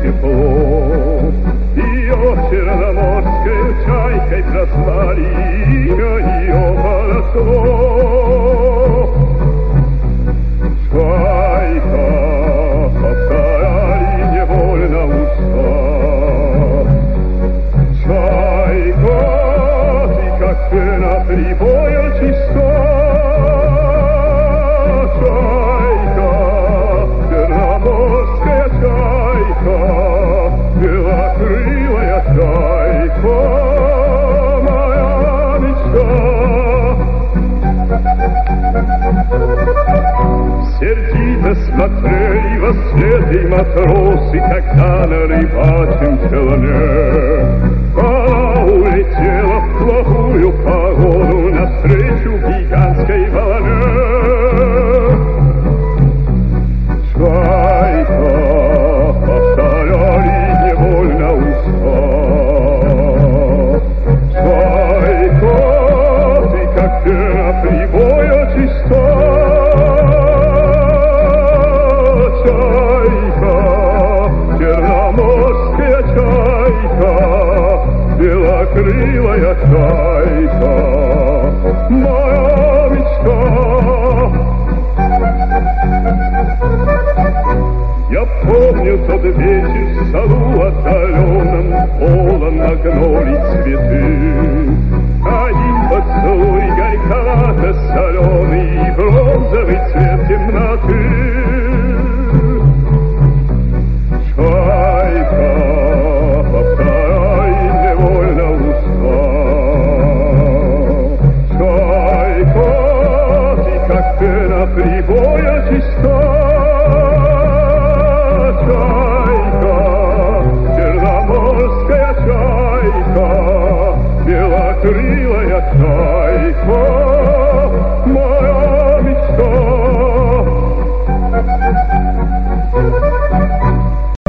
тепло. Ее черноморской чайкой прозвали, имя ее поросло. Чайка, повторяли невольно уста. Чайка, ты как пена прибоя чиста. Чайка, черноморская чайка, белокрылая чайка, моя мечта. Сердито смотрели во след и матросы, когда на рыбачьем челне она улетела в плохую погоду навстречу гигантской волне. Чайка, повторяли невольно уста. Чайка, ты как пена прибоя чиста. Чайка, черноморская чайка, белокрылая чайка, моя мечта. Я помню тот вечер в саду отдаленном, полон магнолий цветы. Один поцелуй горьковато-соленый и бронзовый цвет темноты. Чайка, повторяй невольно уста. Чайка, ты как пена прибоя чиста.